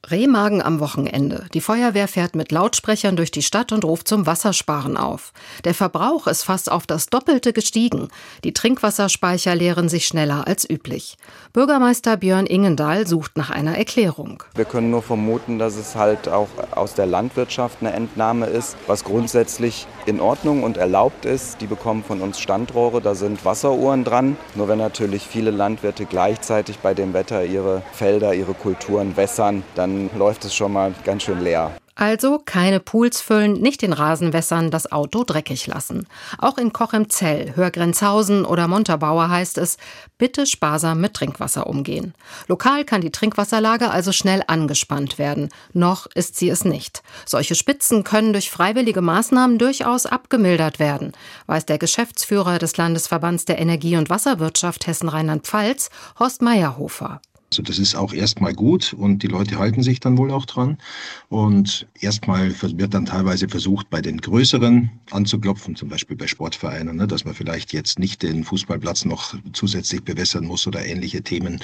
Remagen am Wochenende. Die Feuerwehr fährt mit Lautsprechern durch die Stadt und ruft zum Wassersparen auf. Der Verbrauch ist fast auf das Doppelte gestiegen. Die Trinkwasserspeicher leeren sich schneller als üblich. Bürgermeister Björn Ingendahl sucht nach einer Erklärung. Wir können nur vermuten, dass es halt auch aus der Landwirtschaft eine Entnahme ist, was grundsätzlich in Ordnung und erlaubt ist. Die bekommen von uns Standrohre, da sind Wasseruhren dran. Nur wenn natürlich viele Landwirte gleichzeitig bei dem Wetter ihre Felder, ihre Kulturen wässern, dann läuft es schon mal ganz schön leer. Also keine Pools füllen, nicht den Rasen wässern, das Auto dreckig lassen. Auch in Cochem-Zell, Hörgrenzhausen oder Montabaur heißt es, bitte sparsam mit Trinkwasser umgehen. Lokal kann die Trinkwasserlage also schnell angespannt werden. Noch ist sie es nicht. Solche Spitzen können durch freiwillige Maßnahmen durchaus abgemildert werden, weiß der Geschäftsführer des Landesverbands der Energie- und Wasserwirtschaft Hessen-Rheinland-Pfalz, Horst Meyerhofer. Also das ist auch erstmal gut und die Leute halten sich dann wohl auch dran. Und erstmal wird dann teilweise versucht, bei den Größeren anzuklopfen, zum Beispiel bei Sportvereinen, dass man vielleicht jetzt nicht den Fußballplatz noch zusätzlich bewässern muss oder ähnliche Themen.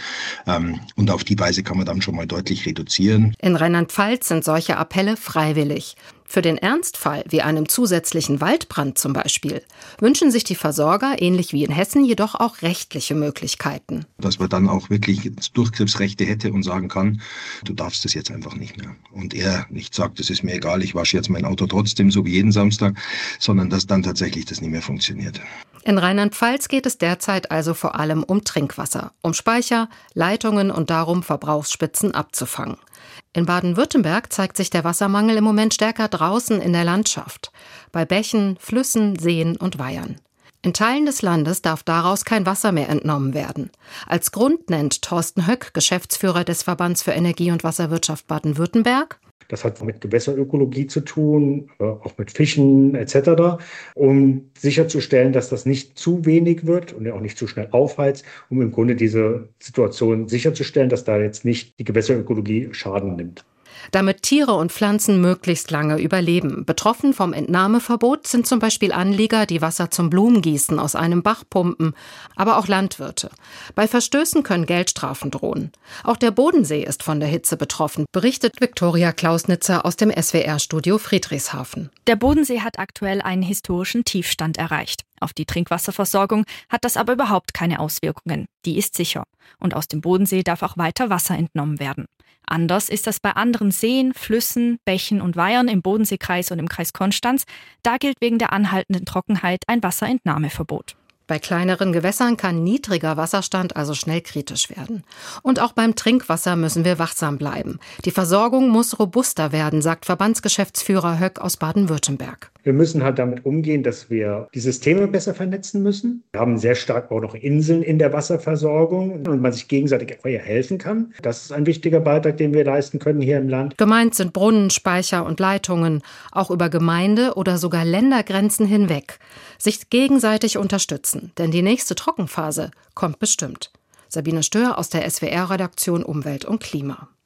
Und auf die Weise kann man dann schon mal deutlich reduzieren. In Rheinland-Pfalz sind solche Appelle freiwillig. Für den Ernstfall, wie einem zusätzlichen Waldbrand zum Beispiel, wünschen sich die Versorger, ähnlich wie in Hessen, jedoch auch rechtliche Möglichkeiten. Dass man dann auch wirklich Durchgriffsrechte hätte und sagen kann, du darfst das jetzt einfach nicht mehr. Und er nicht sagt, es ist mir egal, ich wasche jetzt mein Auto trotzdem, so wie jeden Samstag, sondern dass dann tatsächlich das nicht mehr funktioniert. In Rheinland-Pfalz geht es derzeit also vor allem um Trinkwasser, um Speicher, Leitungen und darum, Verbrauchsspitzen abzufangen. In Baden-Württemberg zeigt sich der Wassermangel im Moment stärker draußen in der Landschaft, bei Bächen, Flüssen, Seen und Weihern. In Teilen des Landes darf daraus kein Wasser mehr entnommen werden. Als Grund nennt Thorsten Höck, Geschäftsführer des Verbands für Energie- und Wasserwirtschaft Baden-Württemberg: Das hat mit Gewässerökologie zu tun, auch mit Fischen etc., um sicherzustellen, dass das nicht zu wenig wird und auch nicht zu schnell aufheizt, um im Grunde diese Situation sicherzustellen, dass da jetzt nicht die Gewässerökologie Schaden nimmt. Damit Tiere und Pflanzen möglichst lange überleben. Betroffen vom Entnahmeverbot sind zum Beispiel Anlieger, die Wasser zum Blumengießen aus einem Bach pumpen, aber auch Landwirte. Bei Verstößen können Geldstrafen drohen. Auch der Bodensee ist von der Hitze betroffen, berichtet Viktoria Klausnitzer aus dem SWR-Studio Friedrichshafen. Der Bodensee hat aktuell einen historischen Tiefstand erreicht. Auf die Trinkwasserversorgung hat das aber überhaupt keine Auswirkungen. Die ist sicher. Und aus dem Bodensee darf auch weiter Wasser entnommen werden. Anders ist das bei anderen Seen, Flüssen, Bächen und Weihern im Bodenseekreis und im Kreis Konstanz. Da gilt wegen der anhaltenden Trockenheit ein Wasserentnahmeverbot. Bei kleineren Gewässern kann niedriger Wasserstand also schnell kritisch werden. Und auch beim Trinkwasser müssen wir wachsam bleiben. Die Versorgung muss robuster werden, sagt Verbandsgeschäftsführer Höck aus Baden-Württemberg. Wir müssen halt damit umgehen, dass wir die Systeme besser vernetzen müssen. Wir haben sehr stark auch noch Inseln in der Wasserversorgung und man sich gegenseitig auch helfen kann. Das ist ein wichtiger Beitrag, den wir leisten können hier im Land. Gemeint sind Brunnen, Speicher und Leitungen, auch über Gemeinde- oder sogar Ländergrenzen hinweg. Sich gegenseitig unterstützen, denn die nächste Trockenphase kommt bestimmt. Sabine Stör aus der SWR-Redaktion Umwelt und Klima.